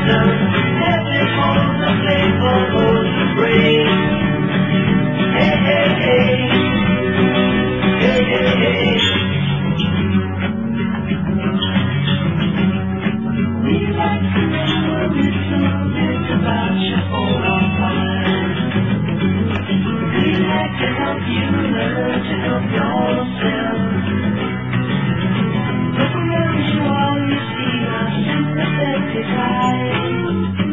Robinson. Heaven holds a place for those who brave. Hey, hey, hey. Hey, hey, hey. We like to know a little bit about your own mind. We like to help you learn to help yourself. Look around you, all you see are sympathetic eyes.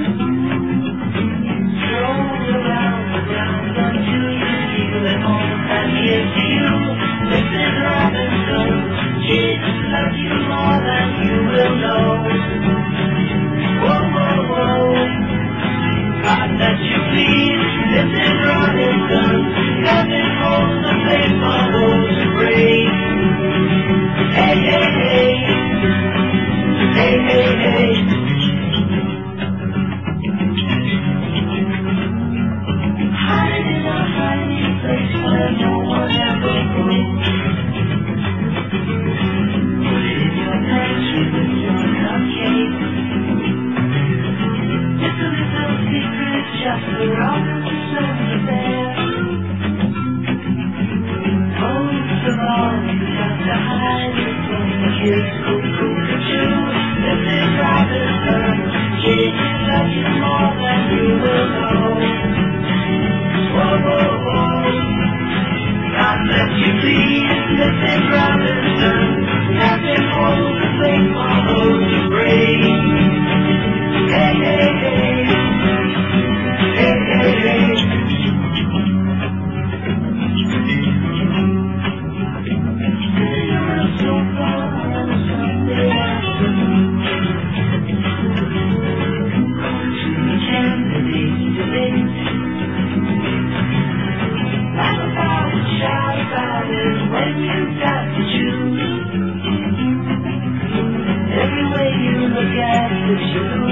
Stroll around the ground until you feel at home. And here's to you, Mrs. Robinson. Kids love you more than you will know. Whoa, whoa, whoa. God bless you, please, Mrs. Robinson. Heaven holds a place for those who brave. Hey, hey, hey. Hey, hey, hey. Hide in a hiding place where no one ever goes. Put it in your pantry with your cupcake. It's a little secret just the Robinson affair. Most of all, you have to hide it from the kids who look at you. Mrs. Robinson, kids love you more than you will know. Whoa, whoa, whoa. God bless you, please, Mrs. Robinson. Captain holds the place for those who brave. Hey, hey, hey. Hey, hey, hey. When you've got to choose, every way you look at the truth.